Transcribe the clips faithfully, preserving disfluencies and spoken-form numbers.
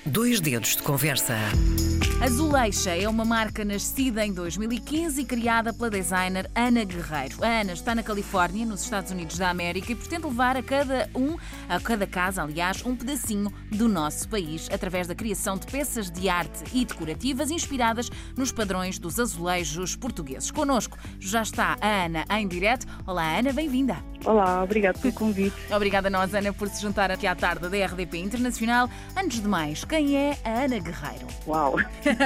Dois dedos de conversa. Azuleixa é uma marca nascida em dois mil e quinze e criada pela designer Ana Guerreiro. A Ana está na Califórnia, nos Estados Unidos da América, e pretende levar a cada um, a cada casa, aliás, um pedacinho do nosso país, através da criação de peças de arte e decorativas inspiradas nos padrões dos azulejos portugueses. Connosco já está a Ana em direto. Olá, Ana, bem-vinda. Olá, obrigado pelo convite. Obrigada a nós, Ana, por se juntar aqui à tarde da R D P Internacional. Antes de mais, quem é a Ana Guerreiro? Uau!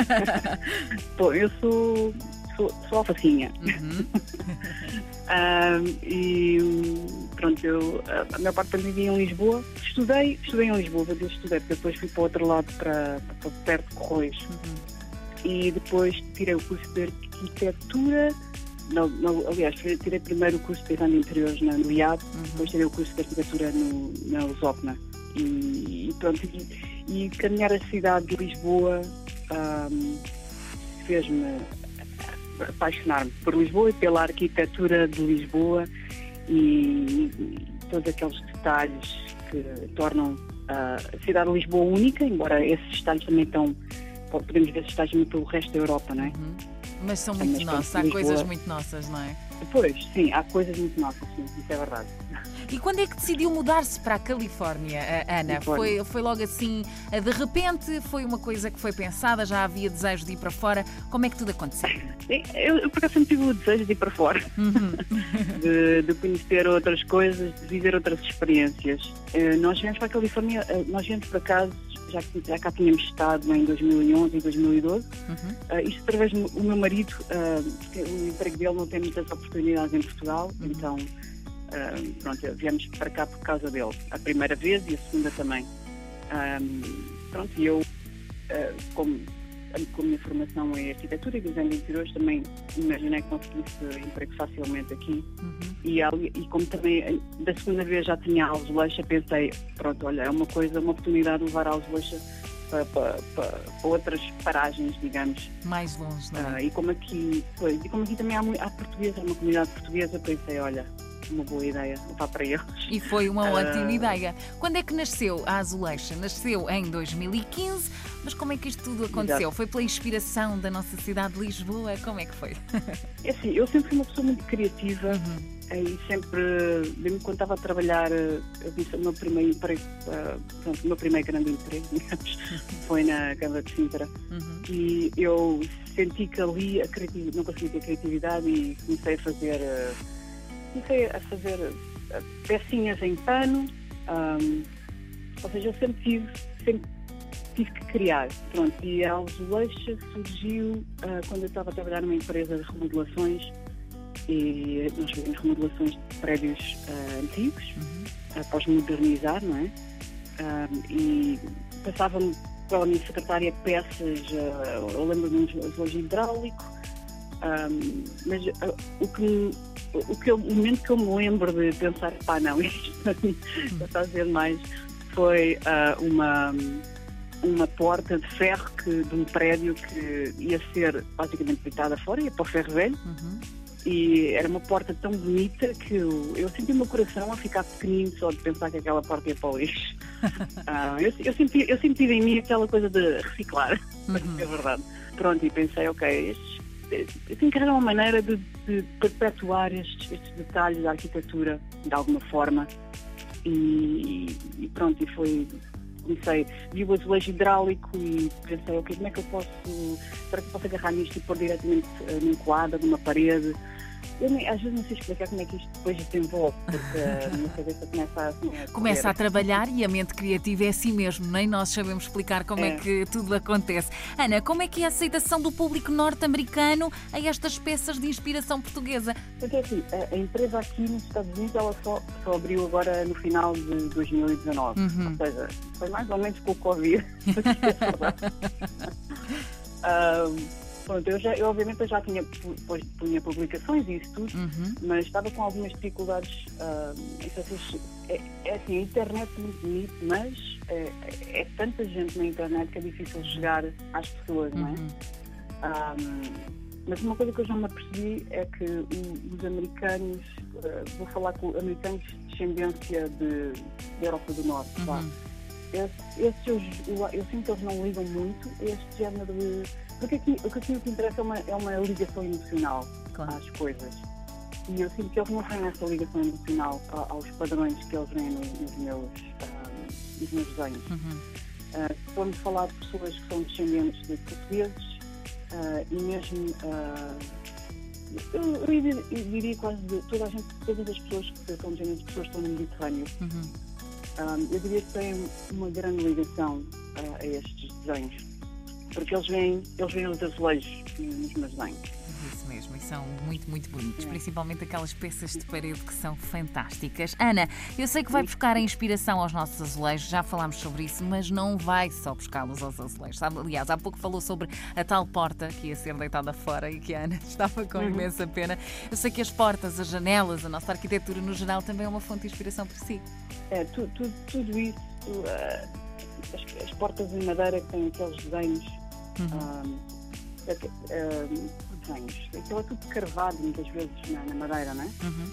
Bom, eu sou, sou, sou alfacinha. Uhum. um, e pronto, eu a maior parte da minha vida em Lisboa. Estudei, estudei em Lisboa, eu estudei, porque depois fui para o outro lado, para, para perto de Correios. Uhum. E depois tirei o curso de arquitetura. Não, não, aliás, tirei primeiro o curso de design de interiores na, no I A D, uhum. Depois tirei o curso de arquitetura no, na Lusófona. E, e pronto, e, e caminhar a cidade de Lisboa um, fez-me apaixonar-me por Lisboa e pela arquitetura de Lisboa e, e todos aqueles detalhes que tornam uh, a cidade de Lisboa única, embora esses detalhes também estão, podemos ver esses detalhes muito pelo resto da Europa, não é? Uhum. Mas são muito nossas, há Lisboa... coisas muito nossas, não é? Pois, sim, há coisas muito nossas, sim, isso é verdade. E quando é que decidiu mudar-se para a Califórnia, Ana? Foi, foi logo assim, de repente, foi uma coisa que foi pensada, já havia desejo de ir para fora? Como é que tudo aconteceu? Eu, eu por acaso sempre tive o desejo de ir para fora, uhum. de, de conhecer outras coisas, de viver outras experiências. Nós viemos para a Califórnia, nós viemos por acaso, já, já cá tínhamos estado em dois mil e onze e dois mil e doze. Uhum. Uh, isto através do meu marido, uh, porque o emprego dele não tem muitas oportunidades em Portugal, uhum. Então uh, pronto, viemos para cá por causa dele, a primeira vez e a segunda também. Um, pronto, e eu, uh, como, como a minha formação é arquitetura e design de interiores, também imaginei que conseguisse emprego facilmente aqui. Uhum. E, e como também da segunda vez já tinha a Azuleixa, pensei, pronto, olha, é uma coisa, uma oportunidade de levar a Azuleixa para, para, para, para outras paragens, digamos. Mais longe, não é? Uh, e, como aqui, pois, e como aqui também há, há portuguesa, há uma comunidade portuguesa, pensei, olha, uma boa ideia, levar para eles. E foi uma ótima uh... ideia. Quando é que nasceu a Azuleixa? Nasceu em dois mil e quinze, mas como é que isto tudo aconteceu? Exato. Foi pela inspiração da nossa cidade de Lisboa? Como é que foi? É assim, eu sempre fui uma pessoa muito criativa. Uhum. E sempre, mesmo quando estava a trabalhar, eu disse, o meu primeiro emprego, uh, pronto, o meu primeiro grande emprego, digamos, foi na Câmara de Sintra. Uhum. E eu senti que ali a criatividade, não conseguia ter criatividade e comecei a fazer, uh, comecei a fazer uh, pecinhas em pano, um, ou seja, eu sempre tive, sempre tive que criar. Pronto, e a Azuleixa surgiu uh, quando eu estava a trabalhar numa empresa de remodelações. E nós fazemos remodelações de prédios uh, antigos, uhum. Após modernizar, não é? Uh, e passavam pela minha secretária peças, uh, eu lembro-me de um azulejo hidráulico, um, mas uh, o, que me, o, que eu, o momento que eu me lembro de pensar, pá, não, isto já está a dizer mais, foi uh, uma, uma porta de ferro que, de um prédio que ia ser basicamente deitada fora, ia para o ferro velho. Uhum. E era uma porta tão bonita que eu, eu senti o meu coração a ficar pequenino só de pensar que aquela porta ia para o lixo. uh, eu, eu, senti, eu senti em mim aquela coisa de reciclar, uhum. É verdade. Pronto, e pensei, ok, estes, eu tenho que arranjar uma maneira de, de perpetuar estes, estes detalhes da arquitetura de alguma forma. E, e pronto, e foi... Comecei, vi o azulejo hidráulico e pensei, ok, como é que eu posso, será que eu posso agarrar nisto e pôr diretamente uh, num quadro, numa parede? Eu nem, às vezes não sei explicar como é que isto depois desenvolve, porque a minha cabeça começa a, assim, a Começa a trabalhar e a mente criativa é assim mesmo, nem nós sabemos explicar como é. é que tudo acontece. Ana, como é que é a aceitação do público norte-americano a estas peças de inspiração portuguesa? Porque assim, a, a empresa aqui nos Estados Unidos ela só, só abriu agora no final de dois mil e dezanove, uhum. Ou seja, foi mais ou menos com o Covid. um, Pronto, eu, já, eu obviamente eu já tinha, depois punha publicações e isso tudo, uhum. Mas estava com algumas dificuldades. Uh, é, é assim, a internet é muito bonito, mas é, é, é tanta gente na internet que é difícil chegar às pessoas, uhum. Não é? Um, mas uma coisa que eu já me apercebi é que os americanos, uh, vou falar com americanos de descendência de, de Europa do Norte, uhum. Claro. esse, esse eu, eu sinto que eles não ligam muito a este género de... Porque aqui, o que aqui o que interessa é uma, é uma ligação emocional, claro, às coisas. E eu sinto que eles não têm essa ligação emocional aos padrões que eles veem nos meus, uh, nos meus desenhos. Uhum. Uh, se formos falar de pessoas que são descendentes de portugueses, uh, e mesmo, uh, eu, eu, diria, eu diria quase de toda a gente, todas as pessoas que são descendentes de pessoas que estão no Mediterrâneo, uhum. uh, eu diria que têm uma grande ligação uh, a estes desenhos, porque eles veem, eles veem os azulejos nos meus desenhos. Isso mesmo, e são muito, muito bonitos, é. Principalmente aquelas peças de parede que são fantásticas. Ana, eu sei que vai buscar a inspiração aos nossos azulejos, já falámos sobre isso, mas não vai só buscá-los aos azulejos, sabe? Aliás, há pouco falou sobre a tal porta que ia ser deitada fora e que a Ana estava com uhum. imensa pena. Eu sei que as portas, as janelas, a nossa arquitetura no geral também é uma fonte de inspiração para si. É, tu, tu, tudo isso, uh, as, as portas em madeira que têm aqueles desenhos, uhum. uh, uh, desenhos. Aquilo é tudo carvado muitas vezes na, na madeira, não é? Uhum.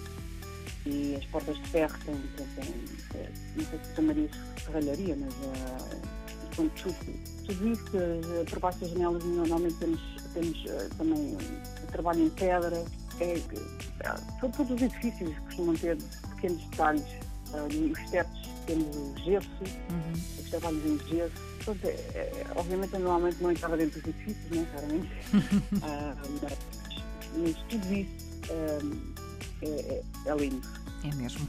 E as portas de ferro têm, têm, têm não sei se chamaria isso de serralharia, mas uh, tudo, tudo isso, uh, por baixo das janelas normalmente temos, temos uh, também uh, trabalho em pedra. É, uh, são todos os edifícios que costumam ter pequenos detalhes. Uh, os tetos temos o gesso, uhum. os trabalhos em gesso. É, é, obviamente, normalmente não entrava dentro dos edifícios, né, raramente. uh, mas, mas tudo isso uh, é, é, é lindo. É mesmo.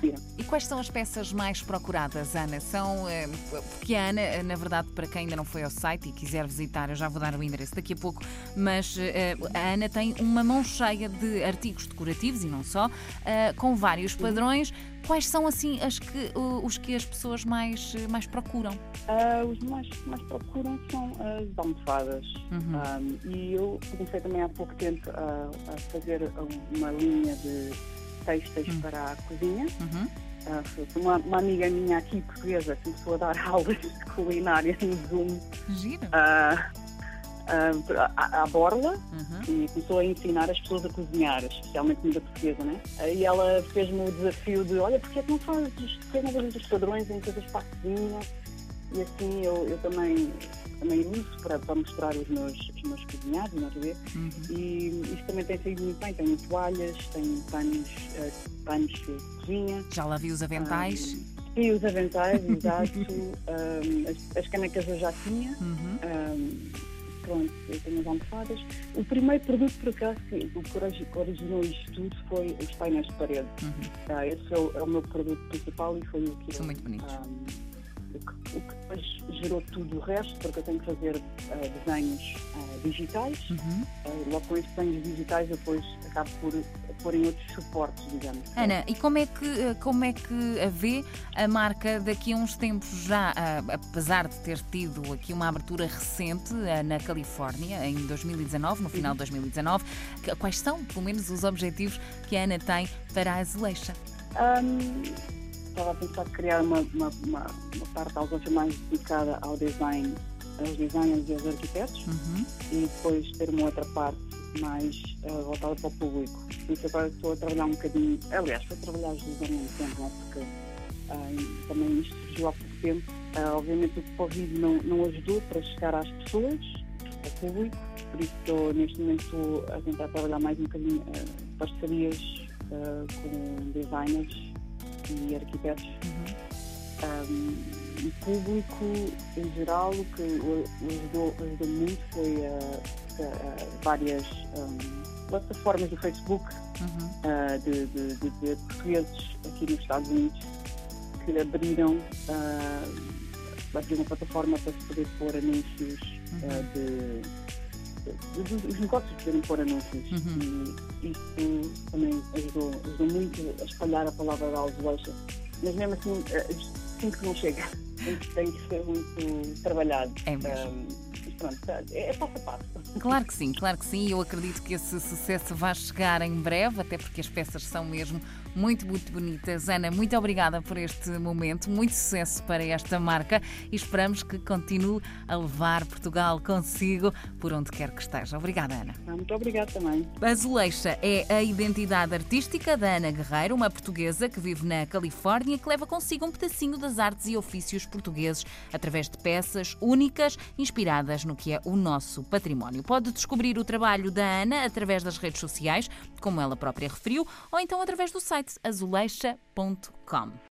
E quais são as peças mais procuradas, Ana? São, porque a Ana, na verdade, para quem ainda não foi ao site e quiser visitar, eu já vou dar o endereço daqui a pouco, mas a Ana tem uma mão cheia de artigos decorativos e não só, com vários padrões. Quais são, assim, as que, os que as pessoas mais, mais procuram? Uh, os mais, mais procuram são as almofadas. Uhum. Um, e eu comecei também há pouco tempo a, a fazer uma linha de textos uhum. para a cozinha. Uhum. Uh, uma, uma amiga minha aqui, portuguesa, começou a dar aulas de culinária no Zoom. Gira. Uh, Uh, à, à borla uhum. e começou a ensinar as pessoas a cozinhar, especialmente comida portuguesa, né? E ela fez-me o desafio de, olha, porque é que não fazes, porque não fazes os padrões em coisas para a cozinha? E assim eu, eu também, também uso para, para mostrar os meus, os meus cozinhados, não é? Uhum. E isto também tem saído muito bem, tenho toalhas, tenho panos, uh, panos de cozinha. Já lá vi os aventais? Um, e os aventais, exato. um, as, as canecas eu já tinha. Uhum. Um, Pronto, eu tenho as almofadas. O primeiro produto, por acaso, o que originou isto tudo foi os painéis de parede. Uhum. Uh, esse é o, é o meu produto principal e foi o que... São muito bonitos. Um, o, que, o que depois gerou tudo o resto, porque eu tenho que fazer uh, desenhos uh, digitais. Uhum. Uh, logo com estes desenhos digitais, eu depois acabo por pôr em outros suportes, digamos. Ana, e como é que, como é que a vê a marca daqui a uns tempos já, apesar de ter tido aqui uma abertura recente na Califórnia, em dois mil e dezanove, no final de dois mil e dezanove, quais são, pelo menos, os objetivos que a Ana tem para a Azuleixa? Um, estava a pensar criar uma, uma, uma, uma parte talvez mais dedicada ao design, aos designers e aos arquitetos, uhum. e depois ter uma outra parte mais uh, voltada para o público. Por isso agora estou a trabalhar um bocadinho, aliás, estou a trabalhar os dois ao mesmo tempo, não é? Porque uh, também isto surgiu há pouco tempo. Uh, obviamente o Covid não, não ajudou para chegar às pessoas, ao público, por isso estou, neste momento estou a tentar trabalhar mais um bocadinho uh, parcerias uh, com designers e arquitetos. Uhum. Um, o público em geral, o que ajudou, ajudou muito foi uh, uh, várias um, plataformas do Facebook, uhum. uh, de, de, de, de portugueses aqui nos Estados Unidos que abriram, uh, abriram uma plataforma para se poder pôr anúncios, uhum. uh, de, de, de, os negócios poderem pôr anúncios, uhum. e isso também ajudou, ajudou muito a espalhar a palavra da Azuleixa, mas mesmo assim uh, sinto que não chega. Tem que ser muito trabalhado. É mesmo. Um, mas pronto, é, é passo a passo. Claro que sim, claro que sim. Eu acredito que esse sucesso vai chegar em breve, até porque as peças são mesmo muito, muito bonitas. Ana, muito obrigada por este momento, muito sucesso para esta marca e esperamos que continue a levar Portugal consigo por onde quer que esteja. Obrigada, Ana. Muito obrigada também. Azuleixa é a identidade artística da Ana Guerreiro, uma portuguesa que vive na Califórnia e que leva consigo um pedacinho das artes e ofícios portugueses através de peças únicas inspiradas no que é o nosso património. Pode descobrir o trabalho da Ana através das redes sociais, como ela própria referiu, ou então através do site azuleixa ponto com.